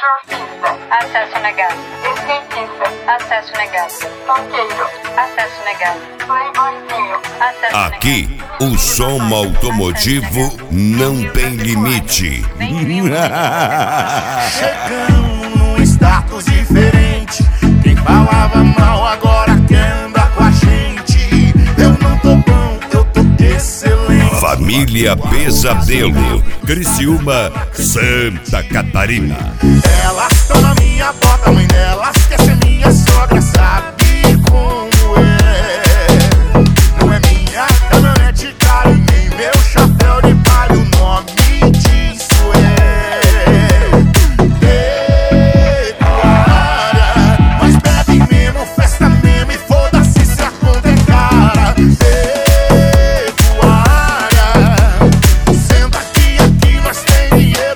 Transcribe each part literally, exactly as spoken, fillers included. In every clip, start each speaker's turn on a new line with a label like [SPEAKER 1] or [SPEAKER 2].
[SPEAKER 1] Surfista.
[SPEAKER 2] Acesso negado.
[SPEAKER 1] Skatista.
[SPEAKER 2] Acesso negado.
[SPEAKER 1] Funkeiro.
[SPEAKER 2] Acesso negado.
[SPEAKER 1] Playboyzinho.
[SPEAKER 2] Acesso
[SPEAKER 3] Aqui,
[SPEAKER 2] negado.
[SPEAKER 3] o som automotivo não tem limite.
[SPEAKER 2] Bem-vindo.
[SPEAKER 4] Chegamos num status diferente. Quem falava mal agora quer andar com a gente. Eu não tô bom, eu tô excelente.
[SPEAKER 3] Família Pesadelo, Criciúma, Santa Catarina.
[SPEAKER 4] Elas estão na minha bota, mãe delas quer ser minha sogra, sabe como é? Não é minha caminhonete cara e nem meu chapéu de palha, o nome disso é pecuária. Mas bebe mesmo, festa mesmo e foda-se se a conta é cara. Pecuária, senta aqui, aqui nós tem dinheiro.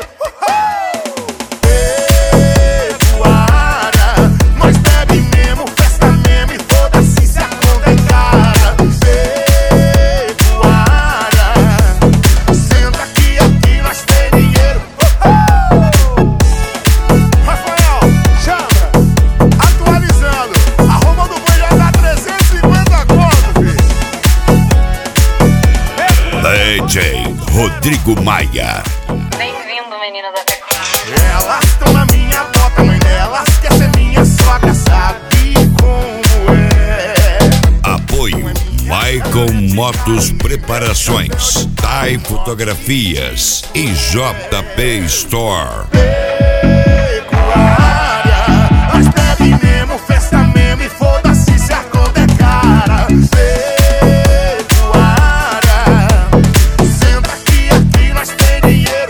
[SPEAKER 3] D J Rodrigo Maia.
[SPEAKER 2] Bem-vindo, menino da pecuária.
[SPEAKER 4] Elas estão na minha bota, mãe delas quer ser minha sogra, sabe como é?
[SPEAKER 3] Apoio Maicon Motos Preparações, Tai Fotografias e J P Store.
[SPEAKER 4] Pecuária, nós bebe mesmo, festa mesmo e foda-se se a conta é cara. Pecuária, senta aqui, aqui nós tem dinheiro.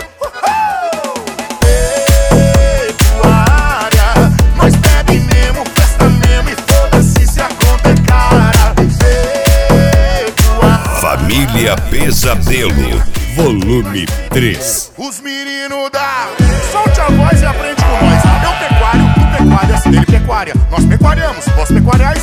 [SPEAKER 4] Pecuária, nós bebe mesmo, festa mesmo e foda-se se a conta é cara. Pecuária.
[SPEAKER 3] Família Pesadelo, volume três.
[SPEAKER 4] Os meninos da solte a voz e aprende com nós. Eu pecuário, tu pecuária, dele pecuária. Nós pecuariamos, posso pecuariar